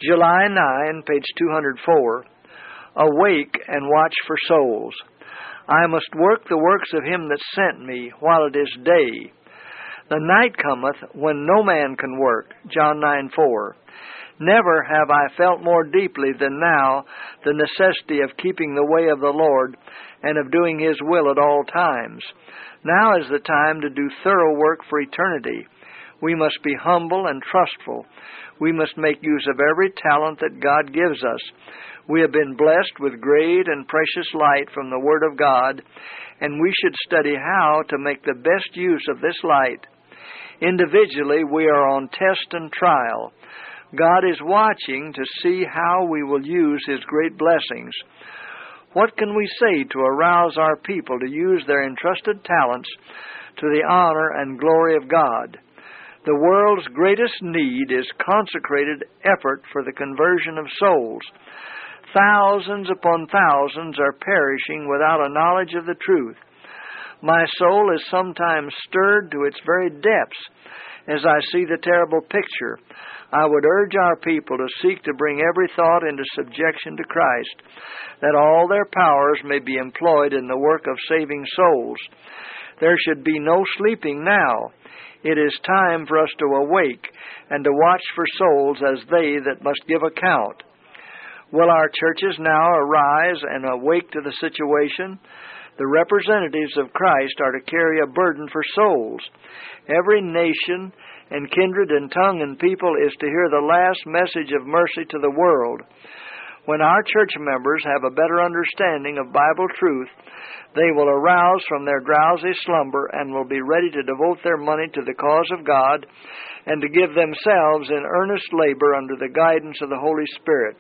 July 9, page 204, Awake and watch for souls. I must work the works of him that sent me while it is day. The night cometh when no man can work. John 9:4. Never have I felt more deeply than now the necessity of keeping the way of the Lord and of doing His will at all times. Now is the time to do thorough work for eternity. We must be humble and trustful. We must make use of every talent that God gives us. We have been blessed with great and precious light from the Word of God, and we should study how to make the best use of this light. Individually, we are on test and trial. God is watching to see how we will use His great blessings. What can we say to arouse our people to use their entrusted talents to the honor and glory of God? The world's greatest need is consecrated effort for the conversion of souls. Thousands upon thousands are perishing without a knowledge of the truth. My soul is sometimes stirred to its very depths as I see the terrible picture. I would urge our people to seek to bring every thought into subjection to Christ, that all their powers may be employed in the work of saving souls. There should be no sleeping now. It is time for us to awake and to watch for souls as they that must give account. Will our churches now arise and awake to the situation? The representatives of Christ are to carry a burden for souls. Every nation and kindred and tongue and people is to hear the last message of mercy to the world. When our church members have a better understanding of Bible truth, they will arouse from their drowsy slumber and will be ready to devote their money to the cause of God and to give themselves in earnest labor under the guidance of the Holy Spirit.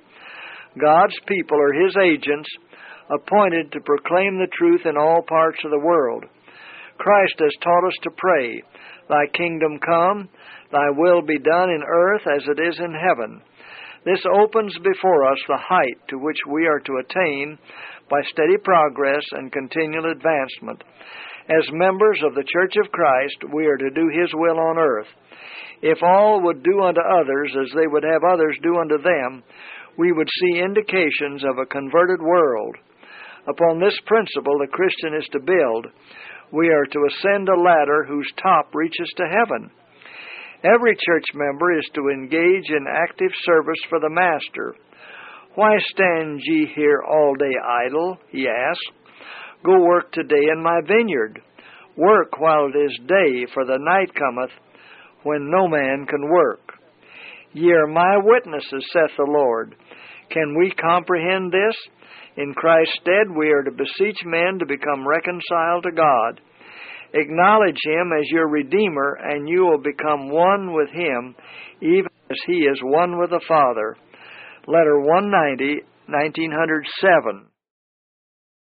God's people are His agents, appointed to proclaim the truth in all parts of the world. Christ has taught us to pray, Thy kingdom come, Thy will be done in earth as it is in heaven. This opens before us the height to which we are to attain by steady progress and continual advancement. As members of the Church of Christ, we are to do His will on earth. If all would do unto others as they would have others do unto them, we would see indications of a converted world. Upon this principle the Christian is to build. We are to ascend a ladder whose top reaches to heaven. Every church member is to engage in active service for the Master. Why stand ye here all day idle? He asked. Go work today in my vineyard. Work while it is day, for the night cometh when no man can work. Ye are my witnesses, saith the Lord. Can we comprehend this? In Christ's stead we are to beseech men to become reconciled to God. Acknowledge Him as your Redeemer, and you will become one with Him, even as He is one with the Father. Letter 190, 1907.